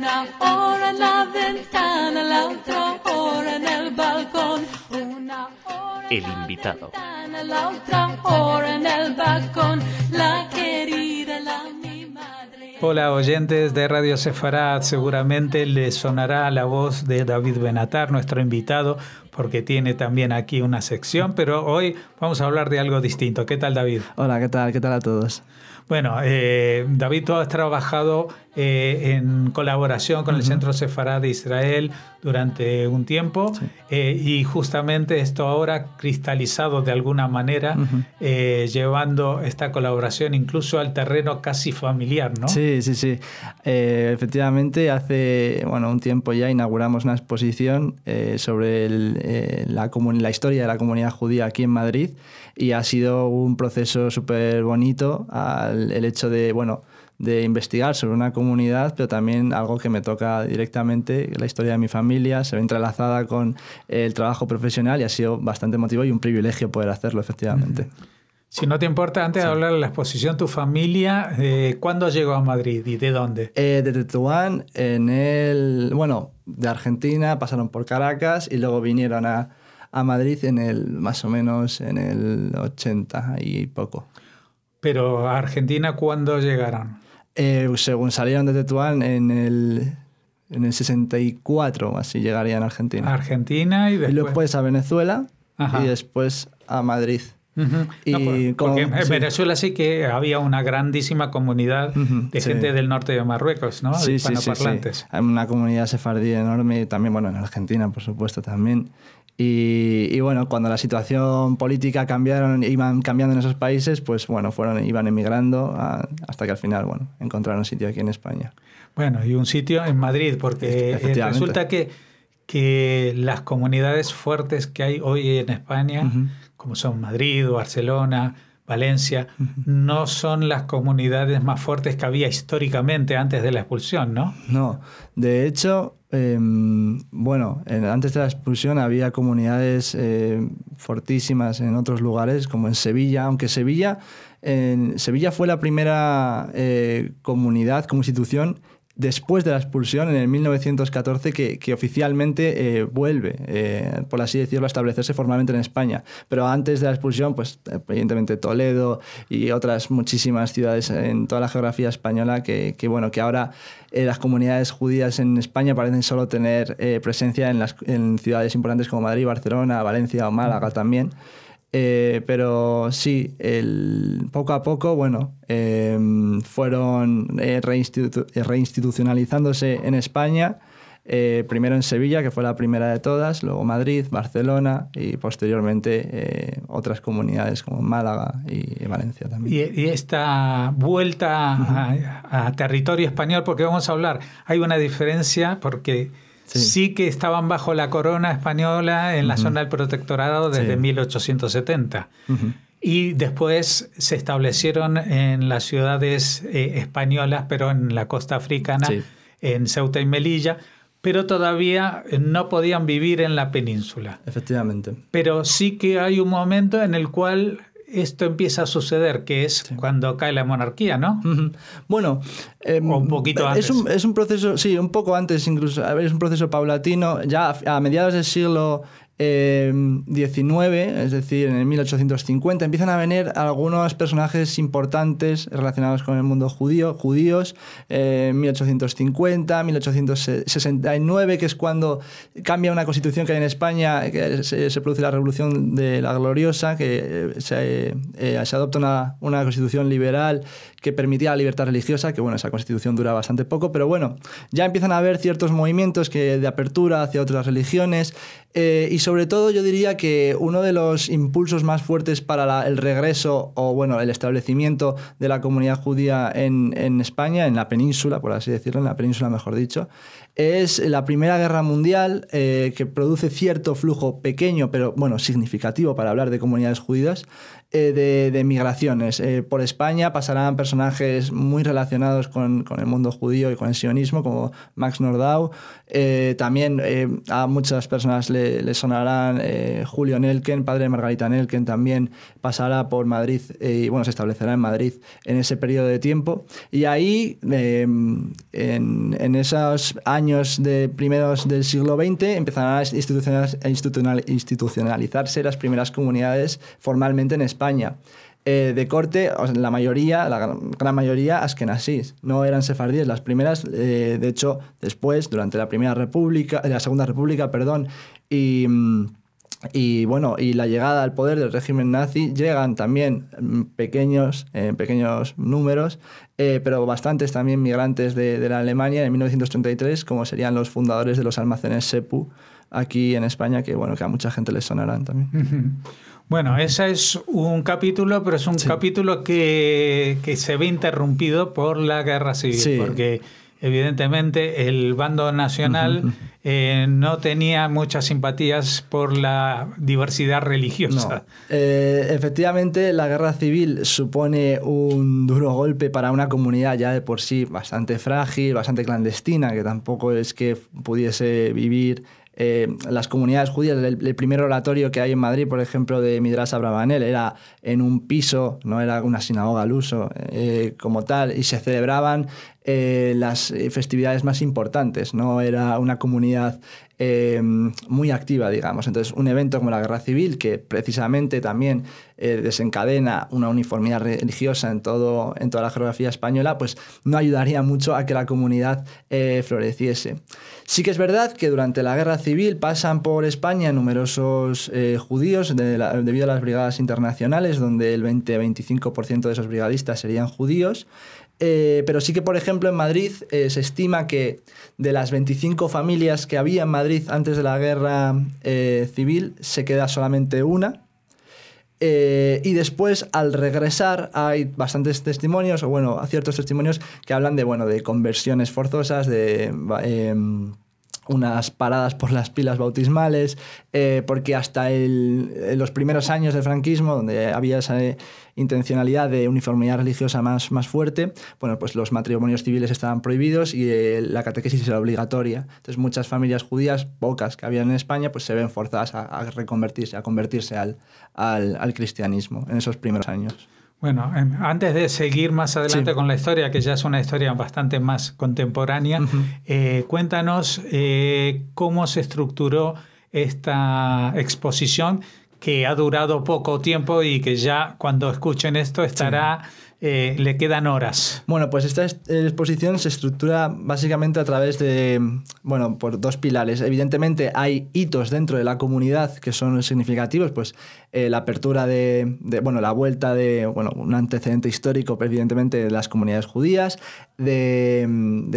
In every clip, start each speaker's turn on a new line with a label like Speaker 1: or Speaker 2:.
Speaker 1: Una hora en la ventana, la otra hora en el balcón. Una hora
Speaker 2: El invitado.
Speaker 1: la otra hora en el balcón. La querida, mi madre.
Speaker 3: Hola oyentes de Radio Sefarad, seguramente les sonará la voz de David Benatar, nuestro invitado, porque tiene también aquí una sección, pero hoy vamos a hablar de algo distinto. ¿Qué tal, David?
Speaker 4: Hola, ¿qué tal? ¿Qué tal a todos?
Speaker 3: Bueno, David, tú has trabajado en colaboración con el Centro Sefarad de Israel durante un tiempo, y justamente esto ahora cristalizado de alguna manera, llevando esta colaboración incluso al terreno casi familiar, ¿no?
Speaker 4: Sí. Efectivamente, hace un tiempo ya inauguramos una exposición sobre la historia de la comunidad judía aquí en Madrid, y ha sido un proceso súper bonito el hecho de investigar sobre una comunidad, pero también algo que me toca directamente, la historia de mi familia, se ve entrelazada con el trabajo profesional, y ha sido bastante emotivo y un privilegio poder hacerlo, efectivamente.
Speaker 3: Si no te importa, antes de hablar de la exposición, tu familia, ¿cuándo llegó a Madrid y de dónde?
Speaker 4: De Tetuán, de Argentina, pasaron por Caracas y luego vinieron a Madrid más o menos en el 80 y poco.
Speaker 3: Pero a Argentina, ¿cuándo llegaron?
Speaker 4: Según salieron de Tetuán en el 64, así llegarían a Argentina.
Speaker 3: Argentina y
Speaker 4: después a Venezuela. Ajá. Y después a Madrid.
Speaker 3: Porque en Venezuela sí que había una grandísima comunidad de gente del norte de Marruecos, ¿no?
Speaker 4: Sí.
Speaker 3: Hispanoparlantes.
Speaker 4: Hay una comunidad sefardí enorme, también en Argentina, por supuesto, también. Y cuando la situación política iban cambiando en esos países, pues iban emigrando hasta que al final encontraron un sitio aquí en España.
Speaker 3: Bueno, y un sitio en Madrid, porque resulta que las comunidades fuertes que hay hoy en España, como son Madrid, Barcelona, Valencia, no son las comunidades más fuertes que había históricamente antes de la expulsión, ¿no?
Speaker 4: No, de hecho, antes de la expulsión había comunidades fortísimas en otros lugares, como en Sevilla, aunque Sevilla fue la primera comunidad como institución después de la expulsión, en el 1914, que oficialmente vuelve, por así decirlo, a establecerse formalmente en España. Pero antes de la expulsión, pues evidentemente Toledo y otras muchísimas ciudades en toda la geografía española que ahora las comunidades judías en España parecen solo tener presencia en ciudades importantes como Madrid, Barcelona, Valencia o Málaga también. Pero sí, poco a poco fueron reinstitucionalizándose en España, primero en Sevilla, que fue la primera de todas, luego Madrid, Barcelona y posteriormente otras comunidades como Málaga y Valencia también.
Speaker 3: Y esta vuelta a territorio español, porque vamos a hablar, hay una diferencia porque sí que estaban bajo la corona española en la zona del protectorado desde 1870. Y después se establecieron en las ciudades españolas, pero en la costa africana, en Ceuta y Melilla, pero todavía no podían vivir en la península.
Speaker 4: Efectivamente.
Speaker 3: Pero sí que hay un momento en el cual esto empieza a suceder, que es cuando cae la monarquía, ¿no?
Speaker 4: O
Speaker 3: un poquito antes.
Speaker 4: Es un proceso, sí, un poco antes incluso. Es un proceso paulatino. Ya a mediados del siglo XIX, es decir, en el 1850, empiezan a venir algunos personajes importantes relacionados con el mundo judíos, 1850, 1869, que es cuando cambia una constitución que hay en España, que se produce la Revolución de la Gloriosa, que se adopta una constitución liberal que permitía la libertad religiosa, que esa constitución dura bastante poco, pero ya empiezan a haber ciertos movimientos de apertura hacia otras religiones, y sobre todo yo diría que uno de los impulsos más fuertes para el regreso el establecimiento de la comunidad judía en España, en la península, por así decirlo, en la península mejor dicho, es la Primera Guerra Mundial, que produce cierto flujo pequeño, pero significativo para hablar de comunidades judías de migraciones. Por España pasarán personajes muy relacionados con el mundo judío y con el sionismo, como Max Nordau. También a muchas personas le sonarán Julio Nelken, padre de Margarita Nelken, también pasará por Madrid y bueno, se establecerá en Madrid en ese periodo de tiempo. Y ahí, en esos años primeros del siglo XX, empezarán a institucionalizarse las primeras comunidades formalmente en España. De corte, la gran mayoría, askenazís, no eran sefardíes. Las primeras, de hecho, después, durante la Segunda República, y la llegada al poder del régimen nazi, llegan también pequeños números, pero bastantes también migrantes de la Alemania en 1933, como serían los fundadores de los almacenes Sepu aquí en España, que a mucha gente les sonarán también.
Speaker 3: Uh-huh. Bueno, ese es un capítulo, pero es un capítulo que se ve interrumpido por la Guerra Civil, porque evidentemente el bando nacional no tenía muchas simpatías por la diversidad religiosa.
Speaker 4: No. Efectivamente, la Guerra Civil supone un duro golpe para una comunidad ya de por sí bastante frágil, bastante clandestina, que tampoco es que pudiese vivir. Las comunidades judías, el primer oratorio que hay en Madrid, por ejemplo, de Midrash Abravanel, era en un piso, no era una sinagoga al uso como tal, y se celebraban las festividades más importantes, no era una comunidad muy activa, digamos. Entonces, un evento como la Guerra Civil, que precisamente también desencadena una uniformidad religiosa en toda la geografía española, pues no ayudaría mucho a que la comunidad floreciese. Sí que es verdad que durante la Guerra Civil pasan por España numerosos judíos debido a las brigadas internacionales, donde el 20-25% de esos brigadistas serían judíos. Pero sí que, por ejemplo, en Madrid se estima que de las 25 familias que había en Madrid antes de la Guerra Civil, se queda solamente una. Y después, al regresar, hay bastantes testimonios, ciertos testimonios que hablan de conversiones forzosas, de unas paradas por las pilas bautismales, porque hasta en los primeros años del franquismo, donde había esa intencionalidad de uniformidad religiosa más fuerte, pues los matrimonios civiles estaban prohibidos y la catequesis era obligatoria. Entonces muchas familias judías, pocas que había en España, pues se ven forzadas a reconvertirse, a convertirse al cristianismo en esos primeros años.
Speaker 3: Bueno, antes de seguir más adelante con la historia, que ya es una historia bastante más contemporánea, cuéntanos cómo se estructuró esta exposición, que ha durado poco tiempo y que ya cuando escuchen esto estará... le quedan horas.
Speaker 4: Bueno, pues esta exposición se estructura básicamente a través de, por dos pilares. Evidentemente hay hitos dentro de la comunidad que son significativos, pues la apertura la vuelta de, un antecedente histórico, evidentemente, de las comunidades judías, de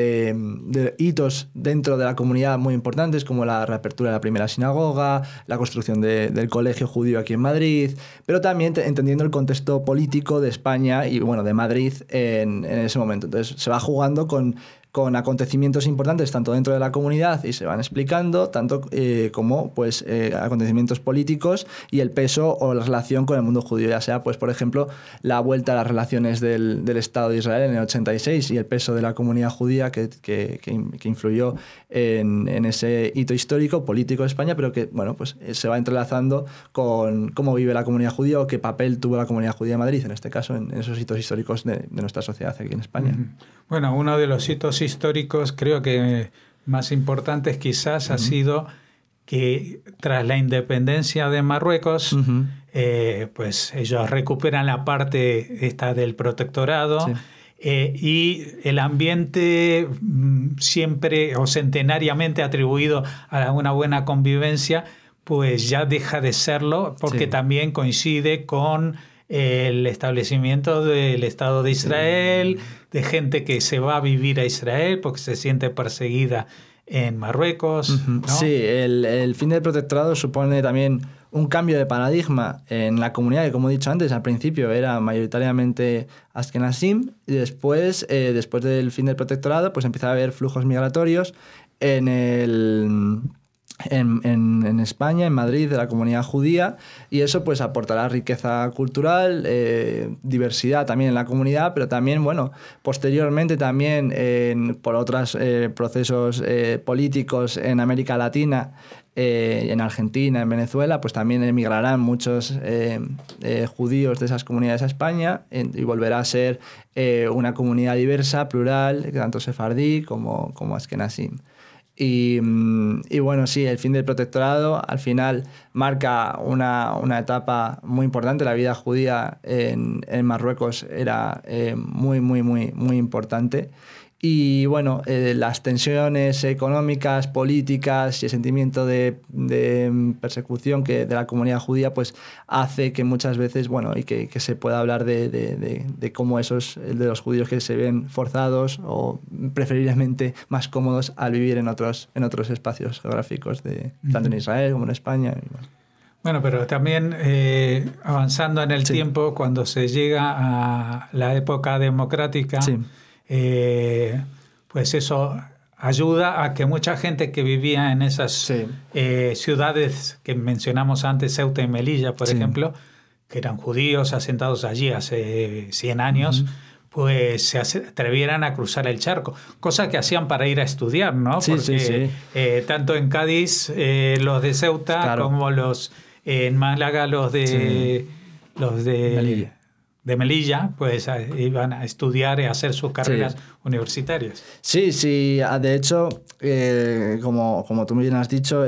Speaker 4: hitos dentro de la comunidad muy importantes, como la reapertura de la primera sinagoga, la construcción del colegio judío aquí en Madrid, pero también entendiendo el contexto político de España y de Madrid en ese momento. Entonces se va jugando con acontecimientos importantes tanto dentro de la comunidad y se van explicando, tanto como acontecimientos políticos y el peso o la relación con el mundo judío, ya sea, por ejemplo, la vuelta a las relaciones del Estado de Israel en el 86 y el peso de la comunidad judía que influyó en ese hito histórico, político de España, pero que se va entrelazando con cómo vive la comunidad judía o qué papel tuvo la comunidad judía de Madrid, en este caso, en esos hitos históricos de nuestra sociedad aquí en España.
Speaker 3: Bueno, uno de los hitos históricos, creo que más importantes quizás, ha sido que tras la independencia de Marruecos, pues ellos recuperan la parte esta del protectorado, y el ambiente siempre o centenariamente atribuido a una buena convivencia, pues ya deja de serlo, porque también coincide con el establecimiento del Estado de Israel, de gente que se va a vivir a Israel porque se siente perseguida en Marruecos, ¿no?
Speaker 4: Sí, el fin del protectorado supone también un cambio de paradigma en la comunidad, que, como he dicho antes, al principio era mayoritariamente askenazim, y después del fin del protectorado, pues empieza a haber flujos migratorios en el en España, en Madrid, de la comunidad judía, y eso pues aportará riqueza cultural, diversidad también en la comunidad, pero también, bueno, posteriormente también por otros procesos políticos en América Latina, en Argentina, en Venezuela, pues también emigrarán muchos judíos de esas comunidades a España y volverá a ser una comunidad diversa, plural, tanto sefardí como askenazí. Y bueno, sí, el fin del protectorado al final marca una etapa muy importante. La vida judía en Marruecos era muy importante. Y bueno, las tensiones económicas, políticas y el sentimiento de persecución de la comunidad judía pues hace que muchas veces, bueno, y que se pueda hablar de cómo de los judíos que se ven forzados o preferiblemente más cómodos al vivir en otros espacios geográficos, tanto en Israel como en España. Y
Speaker 3: bueno, pero también avanzando en el tiempo, cuando se llega a la época democrática, pues eso ayuda a que mucha gente que vivía en esas ciudades que mencionamos antes, Ceuta y Melilla, por ejemplo, que eran judíos asentados allí hace 100 años, pues se atrevieran a cruzar el charco, cosa que hacían para ir a estudiar, ¿no? Porque tanto en Cádiz los de Ceuta como en Málaga los de
Speaker 4: Melilla.
Speaker 3: De Melilla, pues iban a estudiar y a hacer sus carreras universitarias.
Speaker 4: Sí, de hecho, como tú bien has dicho,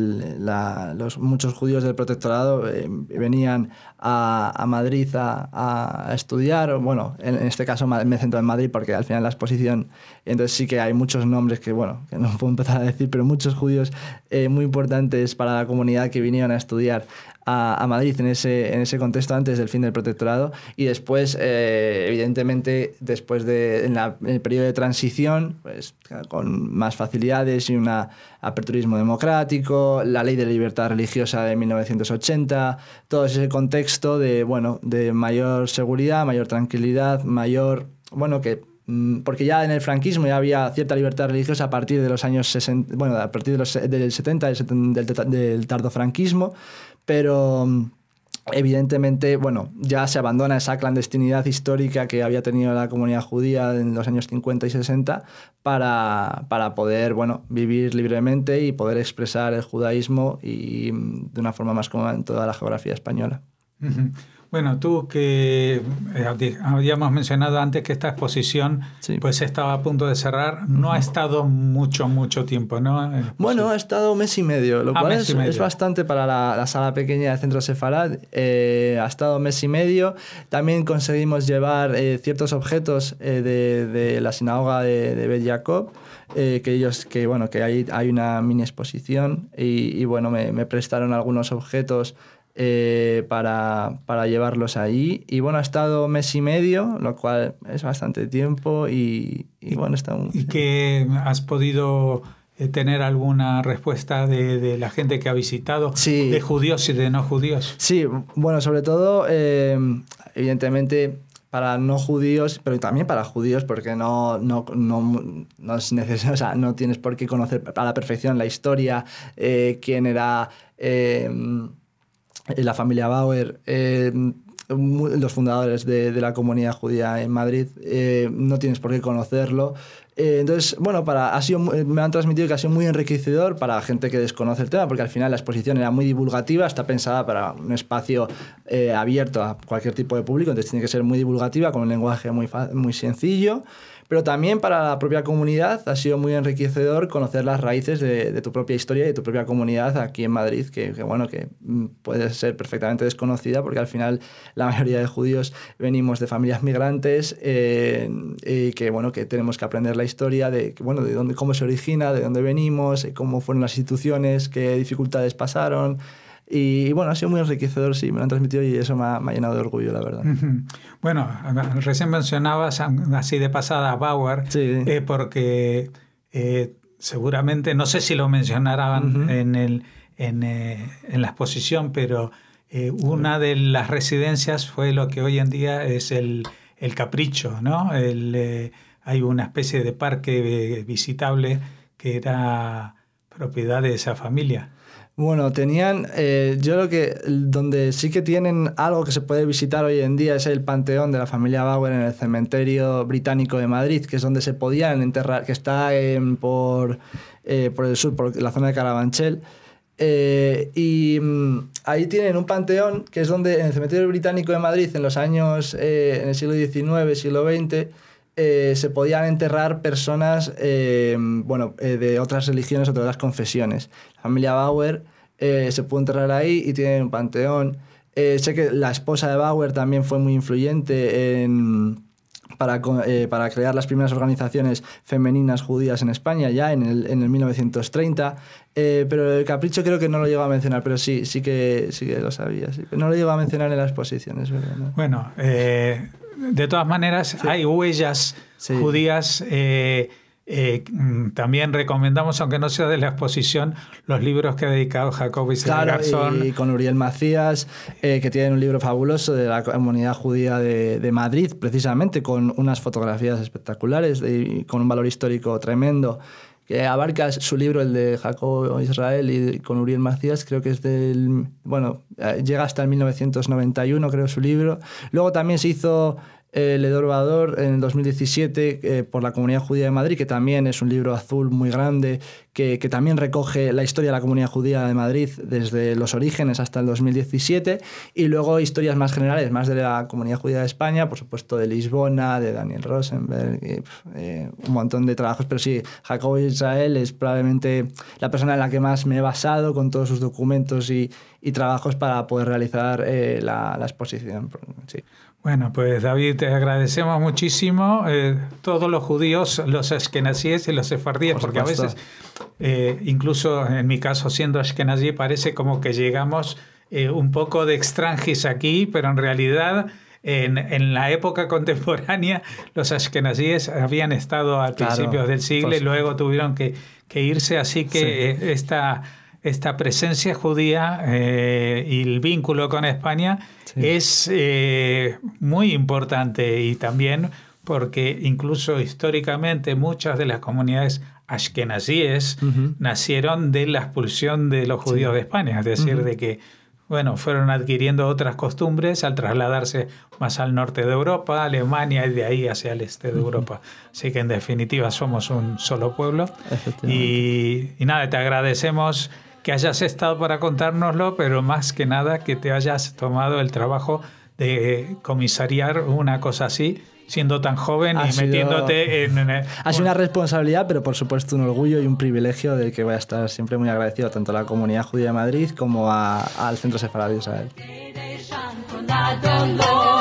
Speaker 4: muchos judíos del protectorado venían a Madrid a estudiar. Bueno, en este caso me centro en Madrid porque al final la exposición, entonces sí que hay muchos nombres que no puedo empezar a decir, pero muchos judíos muy importantes para la comunidad que vinieron a estudiar a Madrid en ese contexto antes del fin del protectorado, y después, evidentemente, después en el periodo de transición, pues con más facilidades y un aperturismo democrático, la ley de libertad religiosa de 1980, todo ese contexto de mayor seguridad, mayor tranquilidad, porque ya en el franquismo ya había cierta libertad religiosa a partir de los años 60, a partir del 70, del tardofranquismo, pero evidentemente, ya se abandona esa clandestinidad histórica que había tenido la comunidad judía en los años 50 y 60 para poder, vivir libremente y poder expresar el judaísmo y de una forma más cómoda en toda la geografía española.
Speaker 3: Uh-huh. Bueno, tú que habíamos mencionado antes que esta exposición pues estaba a punto de cerrar, no ha estado mucho tiempo, ¿no?
Speaker 4: Bueno, ha estado un mes y medio, lo cual es bastante para la sala pequeña del Centro Sefarad. Ha estado un mes y medio. También conseguimos llevar ciertos objetos de la sinagoga de Bet Jacob, que ahí hay una mini exposición y me prestaron algunos objetos para llevarlos ahí, y ha estado mes y medio, lo cual es bastante tiempo y está un...
Speaker 3: ¿Y que has podido tener alguna respuesta de la gente que ha visitado, de judíos y de no judíos? Sí,
Speaker 4: sobre todo evidentemente para no judíos, pero también para judíos, porque no es necesario, o sea, no tienes por qué conocer a la perfección la historia, quién era la familia Bauer, los fundadores de la comunidad judía en Madrid, no tienes por qué conocerlo. Entonces, me han transmitido que ha sido muy enriquecedor para gente que desconoce el tema, porque al final la exposición era muy divulgativa, está pensada para un espacio abierto a cualquier tipo de público, entonces tiene que ser muy divulgativa, con un lenguaje muy sencillo. Pero también para la propia comunidad ha sido muy enriquecedor conocer las raíces de tu propia historia y de tu propia comunidad aquí en Madrid, que puede ser perfectamente desconocida, porque al final la mayoría de judíos venimos de familias migrantes, y que tenemos que aprender la historia de dónde, cómo se origina, de dónde venimos, cómo fueron las instituciones, qué dificultades pasaron. Y ha sido muy enriquecedor, sí, me lo han transmitido y eso me ha llenado de orgullo, la verdad.
Speaker 3: Bueno, recién mencionabas así de pasada a Bauer, porque seguramente, no sé si lo mencionaban en la exposición, pero una de las residencias fue lo que hoy en día es el Capricho, ¿no? Hay una especie de parque visitable que era propiedad de esa familia.
Speaker 4: Bueno, tenían, yo creo que donde sí que tienen algo que se puede visitar hoy en día es el panteón de la familia Bauer en el cementerio británico de Madrid, que es donde se podían enterrar, que está por el sur, por la zona de Carabanchel. Ahí tienen un panteón que es donde en el cementerio británico de Madrid en los años, en el siglo XIX, siglo XX, se podían enterrar personas de otras religiones o de otras confesiones. La familia Bauer se pudo enterrar ahí y tienen un panteón. Sé que la esposa de Bauer también fue muy influyente para crear las primeras organizaciones femeninas judías en España, ya en el 1930. Pero el capricho creo que no lo llego a mencionar, pero sí que lo sabía. Sí. No lo llego a mencionar en las exposiciones, ¿verdad? ¿No?
Speaker 3: Bueno, de todas maneras, sí, hay huellas judías. También recomendamos, aunque no sea de la exposición, los libros que ha dedicado Jacob Israel Garzón.
Speaker 4: Y con Uriel Macías, que tienen un libro fabuloso de la comunidad judía de Madrid, precisamente, con unas fotografías espectaculares y con un valor histórico tremendo, que abarca su libro, el de Jacob Israel, y con Uriel Macías, creo que es llega hasta el 1991, creo, su libro. Luego también se hizo Ledor Vador en el 2017 por la Comunidad Judía de Madrid, que también es un libro azul muy grande, que también recoge la historia de la Comunidad Judía de Madrid desde los orígenes hasta el 2017, y luego historias más generales, más de la Comunidad Judía de España, por supuesto de Lisbona, de Daniel Rosenberg, un montón de trabajos, pero sí, Jacob Israel es probablemente la persona en la que más me he basado con todos sus documentos y trabajos para poder realizar la exposición. Sí.
Speaker 3: Bueno, pues David, te agradecemos muchísimo. Todos los judíos, los ashkenazíes y los sefardíes, porque a veces, incluso en mi caso siendo ashkenazí, parece como que llegamos un poco de extranjis aquí, pero en realidad en la época contemporánea los ashkenazíes habían estado a principios del siglo y luego tuvieron que irse, así que esta presencia judía y el vínculo con España es muy importante, y también porque incluso históricamente muchas de las comunidades ashkenazíes nacieron de la expulsión de los judíos de España, es decir, de que fueron adquiriendo otras costumbres al trasladarse más al norte de Europa, Alemania, y de ahí hacia el este de Europa. Así que en definitiva somos un solo pueblo. Y nada, te agradecemos que hayas estado para contárnoslo, pero más que nada que te hayas tomado el trabajo de comisariar una cosa así, siendo tan joven y metiéndote en...
Speaker 4: Ha sido una responsabilidad, pero por supuesto un orgullo y un privilegio del que voy a estar siempre muy agradecido tanto a la Comunidad Judía de Madrid como al Centro Sefaradí Israel.